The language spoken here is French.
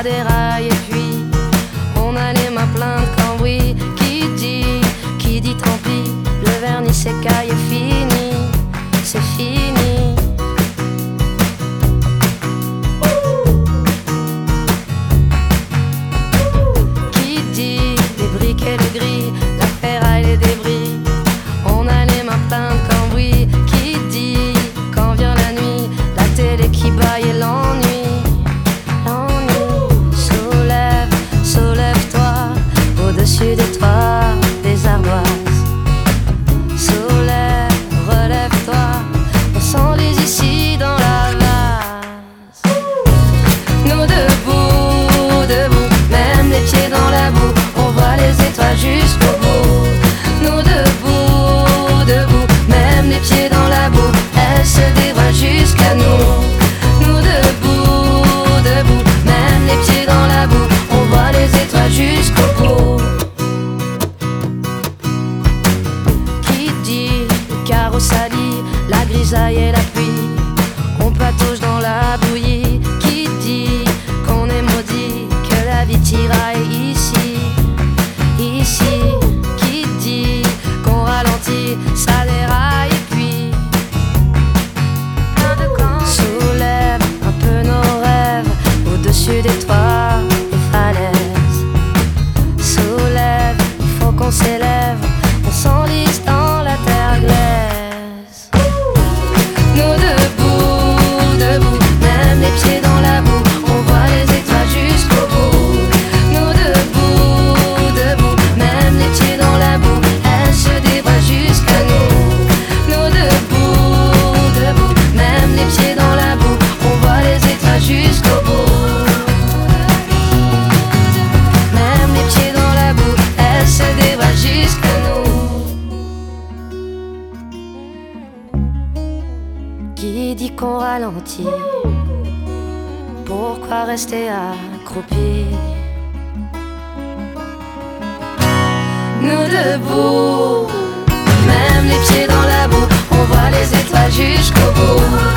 déraille et puis on a les mains pleines de cambouis. Qui dit tant pis, le vernis s'écaille et fini, c'est fini. Qui dit les briques et le gris, la ferraille, les débris, on a les mains pleines de cambouis. Qui dit quand vient la nuit, la télé qui baille et l'ennui. Au-dessus des toits, des ardoises. Soleil, relève-toi, on s'enlise ici dans la vase. Nous debout, debout, même les pieds dans la boue, on voit les étoiles jusqu'au bout. Nous debout, debout, même les pieds dans la boue, elles se dévoilent jusqu'à nous. Nous debout, debout, même les pieds dans la boue, on voit les étoiles jusqu'au bout. Sali, la grisaille et la pluie, on patauge dans la bouillie. Qui dit qu'on est maudit, que la vie tiraille ici, ici. Qui dit qu'on ralentit, ça déraille et puis soulève un peu nos rêves au-dessus des toits, des falaises. Soulève, il faut qu'on s'élève, on s'enlise dans la terre glaise. Les pieds dans la boue, on voit les étoiles jusqu'au bout. Nous debout, debout, même les pieds dans la boue, elles se dévoilent jusqu'à nous. Nous debout, debout, même les pieds dans la boue, on voit les étoiles jusqu'au bout. Même les pieds dans la boue, elles se dévoilent jusqu'à nous. Qui dit qu'on ralentit? Pourquoi rester accroupi? Nous debout, même les pieds dans la boue, on voit les étoiles jusqu'au bout.